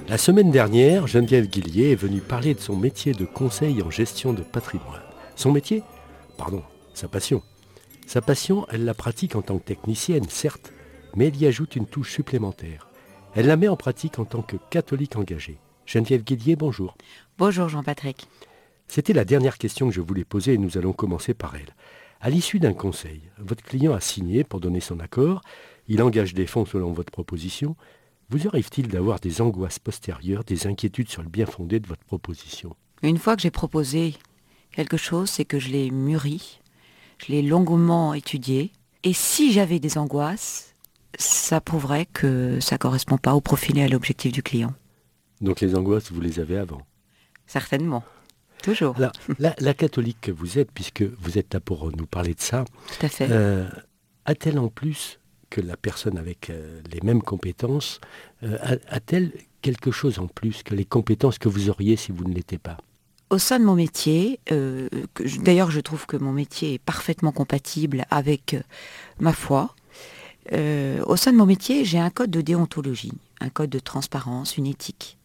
La semaine dernière, Geneviève Guillier est venue parler de son métier de conseil en gestion de patrimoine. Son métier? Pardon, sa passion. Sa passion, elle la pratique en tant que technicienne, certes, mais elle y ajoute une touche supplémentaire. Elle la met en pratique en tant que catholique engagée. Geneviève Guillier, bonjour. Bonjour Jean-Patrick. C'était la dernière question que je voulais poser et nous allons commencer par elle. À l'issue d'un conseil, votre client a signé pour donner son accord, il engage des fonds selon votre proposition. Vous arrive-t-il d'avoir des angoisses postérieures, des inquiétudes sur le bien fondé de votre proposition? Une fois que j'ai proposé quelque chose, c'est que je l'ai mûri, je l'ai longuement étudié. Et si j'avais des angoisses, ça prouverait que ça ne correspond pas au profil et à l'objectif du client. Donc les angoisses, vous les avez avant? Certainement. Toujours. Alors, la catholique que vous êtes, puisque vous êtes là pour nous parler de ça, Tout à fait. a-t-elle en plus que la personne avec les mêmes compétences, a-t-elle quelque chose en plus que les compétences que vous auriez si vous ne l'étiez pas? Au sein de mon métier, d'ailleurs je trouve que mon métier est parfaitement compatible avec ma foi. Au sein de mon métier, j'ai un code de déontologie, un code de transparence, une éthique.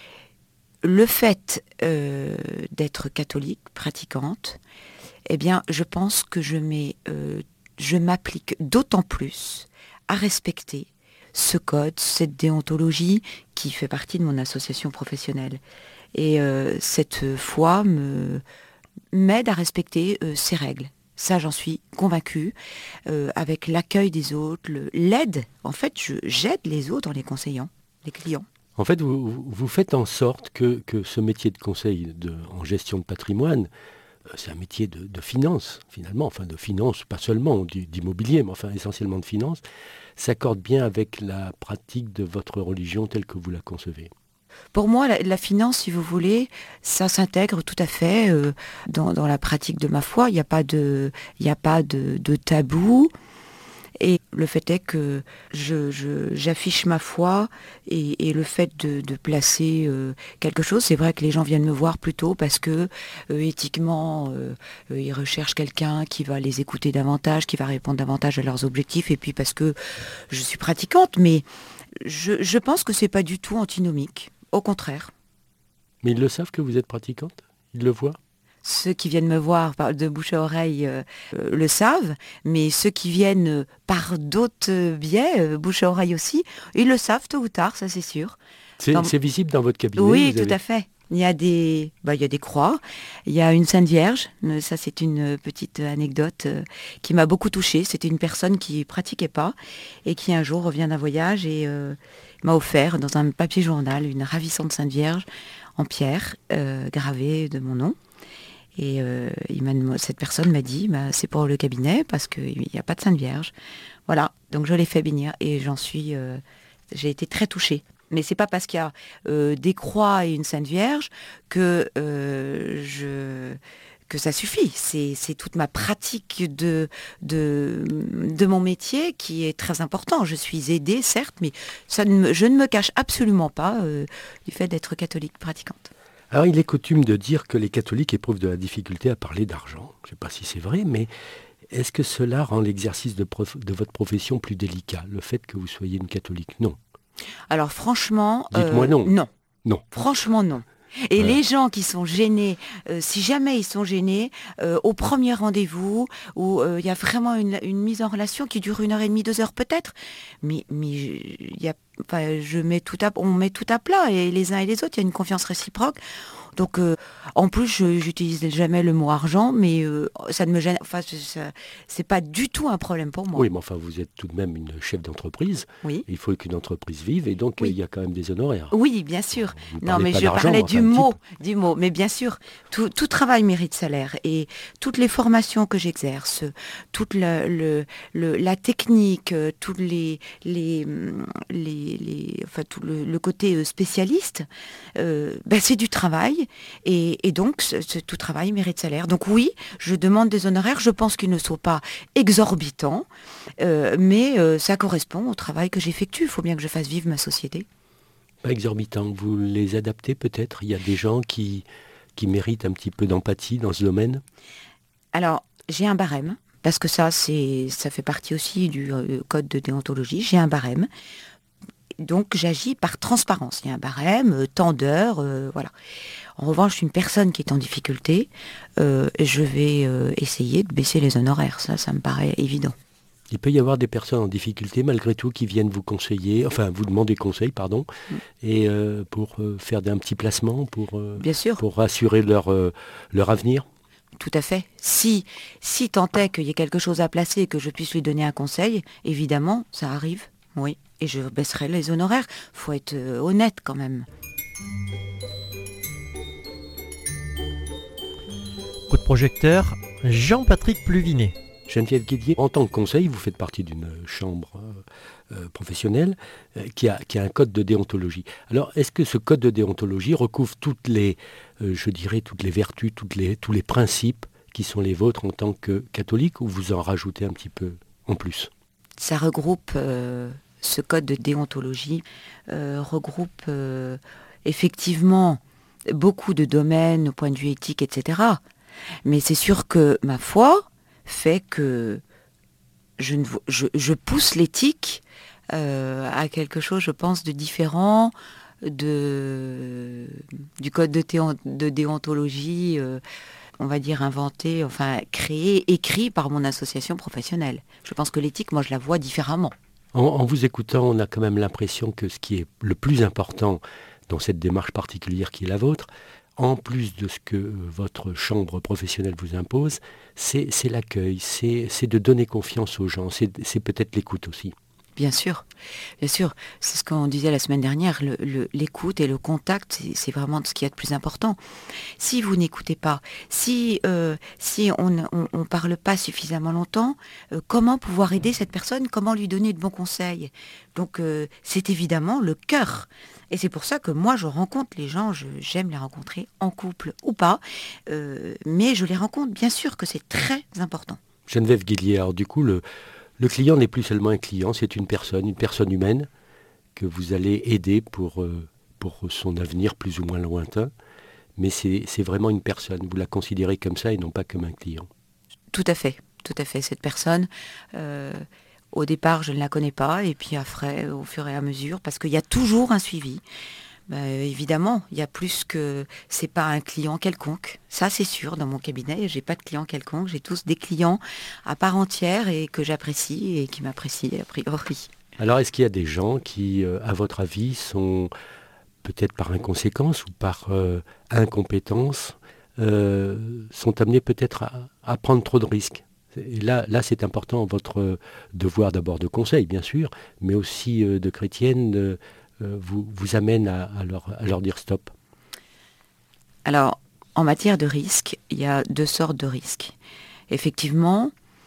Le fait d'être catholique, pratiquante, eh bien, je pense que je m'applique d'autant plus à respecter ce code, cette déontologie qui fait partie de mon association professionnelle. Et cette foi m'aide à respecter ces règles. Ça, j'en suis convaincue. Avec l'accueil des autres, l'aide, en fait, j'aide les autres en les conseillant, les clients. En fait, vous faites en sorte que ce métier de conseil en gestion de patrimoine, c'est un métier de finance, finalement, enfin de finance, pas seulement d'immobilier, mais enfin essentiellement de finance, s'accorde bien avec la pratique de votre religion telle que vous la concevez. Pour moi, la finance, si vous voulez, ça s'intègre tout à fait dans la pratique de ma foi. Il n'y a pas de tabou. Et le fait est que j'affiche ma foi et le fait de placer quelque chose, c'est vrai que les gens viennent me voir plutôt parce que éthiquement, ils recherchent quelqu'un qui va les écouter davantage, qui va répondre davantage à leurs objectifs, et puis parce que je suis pratiquante, mais je pense que c'est pas du tout antinomique, au contraire. Mais ils le savent que vous êtes pratiquante? Ils le voient? Ceux qui viennent me voir de bouche à oreille le savent, mais ceux qui viennent par d'autres biais, bouche à oreille aussi, ils le savent tôt ou tard, ça c'est sûr. C'est visible dans votre cabinet? Oui, tout à fait. Il y a des croix, il y a une Sainte Vierge, ça c'est une petite anecdote qui m'a beaucoup touchée. C'était une personne qui ne pratiquait pas et qui un jour revient d'un voyage et m'a offert dans un papier journal une ravissante Sainte Vierge en pierre gravée de mon nom. Et cette personne m'a dit, c'est pour le cabinet parce qu'il n'y a pas de Sainte Vierge. Voilà, donc je l'ai fait bénir et j'ai été très touchée. Mais c'est pas parce qu'il y a des croix et une Sainte Vierge que ça suffit. C'est toute ma pratique de mon métier qui est très important. Je suis aidée, certes, mais je ne me cache absolument pas du fait d'être catholique pratiquante. Alors, il est coutume de dire que les catholiques éprouvent de la difficulté à parler d'argent. Je ne sais pas si c'est vrai, mais est-ce que cela rend l'exercice de votre profession plus délicat, le fait que vous soyez une catholique? Non. Alors franchement, dites-moi non. Non. Non. Franchement, non. Et les gens qui sont gênés, si jamais ils sont gênés, au premier rendez-vous, où il y a vraiment une mise en relation qui dure 1h30, 2 heures peut-être, mais on met tout à plat, et les uns et les autres, il y a une confiance réciproque. Donc, en plus, j'utilise jamais le mot argent, mais ça ne me gêne. Enfin, c'est pas du tout un problème pour moi. Oui, mais enfin, vous êtes tout de même une chef d'entreprise. Oui. Il faut qu'une entreprise vive, et donc Oui. il y a quand même des honoraires. Oui, bien sûr. Non, mais je parlais du mot. Mais bien sûr, tout travail mérite salaire. Et toutes les formations que j'exerce, toute la technique, tout le côté spécialiste, c'est du travail. Et donc, tout travail mérite salaire. Donc oui, je demande des honoraires. Je pense qu'ils ne sont pas exorbitants, mais ça correspond au travail que j'effectue. Il faut bien que je fasse vivre ma société. Pas exorbitant. Vous les adaptez peut-être? Il y a des gens qui méritent un petit peu d'empathie dans ce domaine? Alors, j'ai un barème, parce que ça fait partie aussi du code de déontologie. J'ai un barème. Donc j'agis par transparence. Il y a un barème, tant d'heures, voilà. En revanche, une personne qui est en difficulté, je vais essayer de baisser les honoraires. Ça me paraît évident. Il peut y avoir des personnes en difficulté malgré tout qui viennent vous conseiller, enfin vous demander conseil, pardon, et pour faire un petit placement, Bien sûr. pour assurer leur avenir. Tout à fait. Si tant est qu'il y ait quelque chose à placer et que je puisse lui donner un conseil, évidemment, ça arrive, oui. Et je baisserai les honoraires. Faut être honnête quand même. Coup de projecteur, Jean-Patrick Pluvinet. Geneviève Guillier, en tant que conseil, vous faites partie d'une chambre professionnelle qui a un code de déontologie. Alors, est-ce que ce code de déontologie recouvre toutes les vertus, tous les principes qui sont les vôtres en tant que catholique, ou vous en rajoutez un petit peu en plus? Ça regroupe, ce code de déontologie, regroupe effectivement beaucoup de domaines au point de vue éthique, etc. Mais c'est sûr que ma foi fait que je pousse l'éthique à quelque chose, je pense, de différent du code de déontologie, on va dire inventé, enfin créé, écrit par mon association professionnelle. Je pense que l'éthique, moi, je la vois différemment. En vous écoutant, on a quand même l'impression que ce qui est le plus important dans cette démarche particulière qui est la vôtre, en plus de ce que votre chambre professionnelle vous impose, c'est l'accueil, c'est de donner confiance aux gens, c'est peut-être l'écoute aussi. Bien sûr, c'est ce qu'on disait la semaine dernière, l'écoute et le contact, c'est vraiment ce qu'il y a de plus important. Si vous n'écoutez pas, si on ne parle pas suffisamment longtemps, comment pouvoir aider cette personne, comment lui donner de bons conseils? Donc c'est évidemment le cœur. Et c'est pour ça que moi je rencontre les gens, j'aime les rencontrer en couple ou pas, mais je les rencontre, bien sûr que c'est très important. Geneviève Guillier, alors du coup, le client n'est plus seulement un client, c'est une personne humaine que vous allez aider pour son avenir plus ou moins lointain. Mais c'est vraiment une personne, vous la considérez comme ça et non pas comme un client. Tout à fait. Cette personne, au départ, je ne la connais pas, et puis après, au fur et à mesure, parce qu'il y a toujours un suivi. Évidemment, il y a plus que... C'est pas un client quelconque. Ça, c'est sûr, dans mon cabinet, j'ai pas de client quelconque. J'ai tous des clients à part entière et que j'apprécie et qui m'apprécient a priori. Alors, est-ce qu'il y a des gens qui, à votre avis, sont peut-être par inconséquence ou par incompétence, sont amenés peut-être à prendre trop de risques? Et là, c'est important, votre devoir d'abord de conseil, bien sûr, mais aussi de chrétienne, vous amène à leur dire stop? Alors, en matière de risque, il y a deux sortes de risques. Effectivement,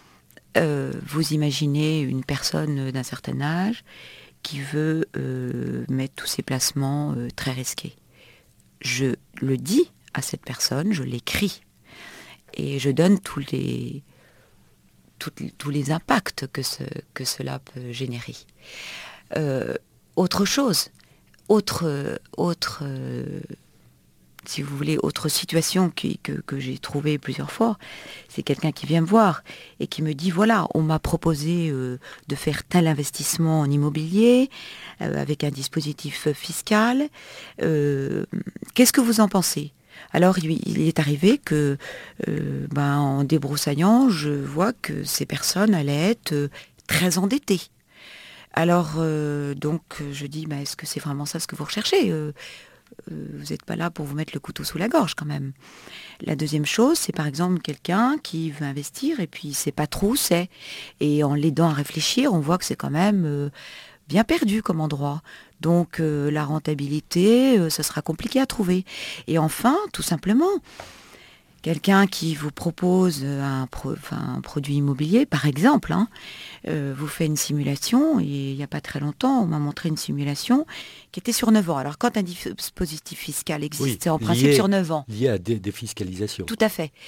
vous imaginez une personne d'un certain âge qui veut mettre tous ses placements très risqués. Je le dis à cette personne, je l'écris, et je donne tous les impacts que cela peut générer. Autre chose, si vous voulez, autre situation que j'ai trouvée plusieurs fois, c'est quelqu'un qui vient me voir et qui me dit, voilà, on m'a proposé de faire tel investissement en immobilier avec un dispositif fiscal. Qu'est-ce que vous en pensez? Alors il est arrivé que, en débroussaillant, je vois que ces personnes allaient être très endettées. Alors, donc, je dis, est-ce que c'est vraiment ça ce que vous recherchez? Vous n'êtes pas là pour vous mettre le couteau sous la gorge quand même. La deuxième chose, c'est par exemple quelqu'un qui veut investir et puis il ne sait pas trop où c'est. Et en l'aidant à réfléchir, on voit que c'est quand même bien perdu comme endroit. Donc, la rentabilité, ça sera compliqué à trouver. Et enfin, tout simplement, quelqu'un qui vous propose un produit immobilier, par exemple, vous fait une simulation, et il n'y a pas très longtemps, on m'a montré une simulation qui était sur 9 ans. Alors quand un dispositif fiscal existe, c'est en principe sur 9 ans. Lié à des défiscalisations. Tout à fait.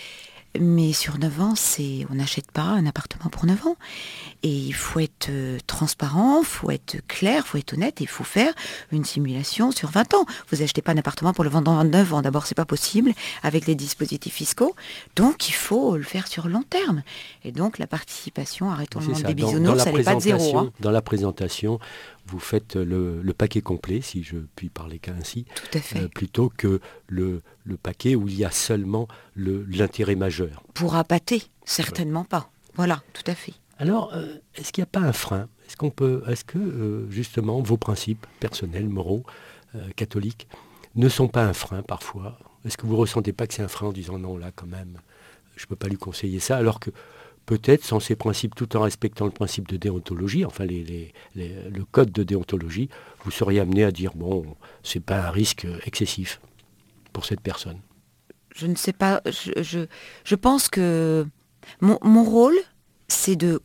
Mais sur 9 ans, on n'achète pas un appartement pour 9 ans. Et il faut être transparent, il faut être clair, il faut être honnête, et il faut faire une simulation sur 20 ans. Vous n'achetez pas un appartement pour le vendre en 9 ans. D'abord, c'est pas possible avec les dispositifs fiscaux. Donc, il faut le faire sur long terme. Et donc, la participation, arrêtons le monde des bisounours, ça n'est pas de zéro. Hein. Dans la présentation, vous faites le paquet complet, si je puis parler qu'ainsi, Tout à fait. Plutôt que le paquet où il y a seulement l'intérêt majeur. Pour appâter, certainement pas. Voilà, tout à fait. Alors, est-ce qu'il n'y a pas un frein ? Est-ce que justement, vos principes personnels, moraux, catholiques, ne sont pas un frein parfois ? Est-ce que vous ne ressentez pas que c'est un frein en disant non, là quand même, je ne peux pas lui conseiller ça, alors que peut-être sans ces principes, tout en respectant le principe de déontologie, enfin le code de déontologie, vous seriez amené à dire bon, c'est pas un risque excessif pour cette personne. Je ne sais pas, je pense que mon rôle, c'est de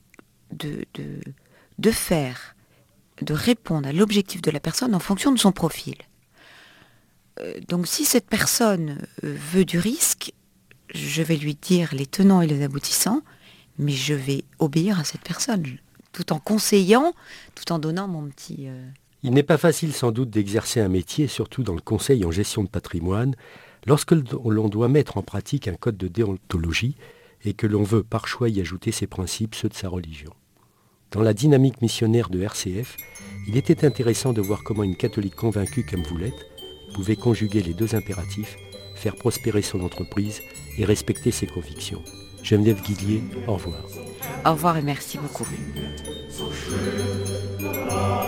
répondre à l'objectif de la personne en fonction de son profil. Donc si cette personne veut du risque, je vais lui dire les tenants et les aboutissants, mais je vais obéir à cette personne, tout en conseillant, tout en donnant mon petit... Il n'est pas facile sans doute d'exercer un métier, surtout dans le conseil en gestion de patrimoine, lorsque l'on doit mettre en pratique un code de déontologie et que l'on veut par choix y ajouter ses principes, ceux de sa religion. Dans la dynamique missionnaire de RCF, il était intéressant de voir comment une catholique convaincue comme vous l'êtes pouvait conjuguer les deux impératifs, faire prospérer son entreprise et respecter ses convictions. Geneviève Guillier, au revoir. Au revoir et merci beaucoup.